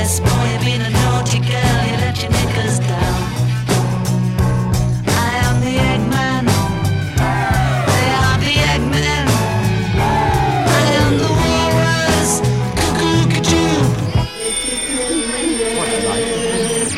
yes, boy, you've been a naughty girl, you let your knickers down. I am the Eggman. They are the Eggmen. I am the walrus. Cuckoo-ca-choo. What a life.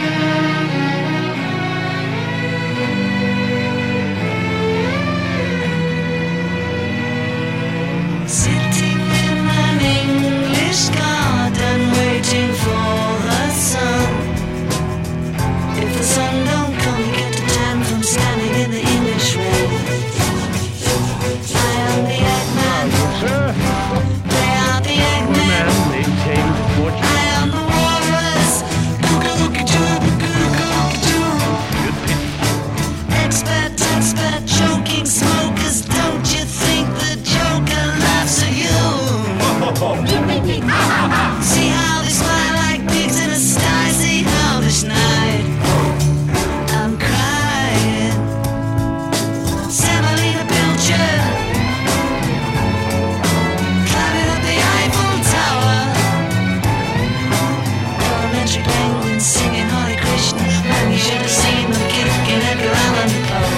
Sitting in an English garden, waiting for the sun. If the sun don't come, you get a tan from standing in the English rain. I am the Eggman. Sir, They are the Eggmen. man maintained fortune. I am the walrus. Cuckoo-ca-choo, cuckoo-ca-choo. Good pity. Expert, choking smokers. Don't you think the Joker laughs at you? See how they smile like pigs in a sty. See how this night I'm crying. Semolina Pilcher, climbing up the Eiffel Tower. Elementary penguins singing Hare Krishna. Man, you should have seen them kicking Edgar Allan Poe.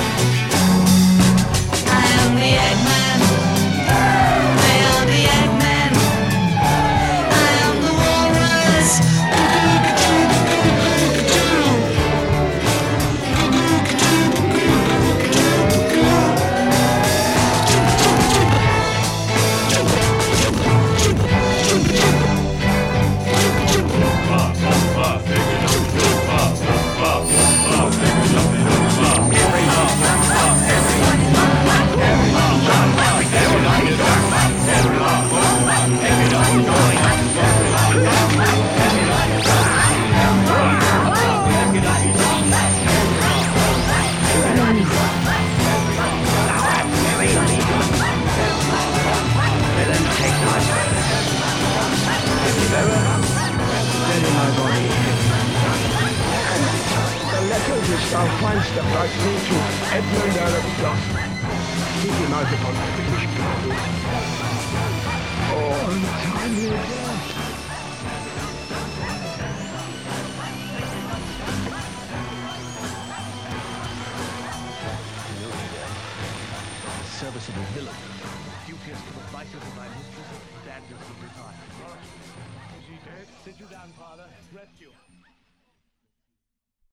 I am the Eggman. They are the Eggmen. I am the walrus. Cuckoo-ca-choo, cuckoo-ca-choo. The letter which thou find'st about me to Edmund Earl of Gloucester. Keep him out upon the British ground. Oh, untimely death. Serviceable villain. Duteous to the vices of thy mistress, dangerous to retire. Is he dead? Sit you down, father. Rest you.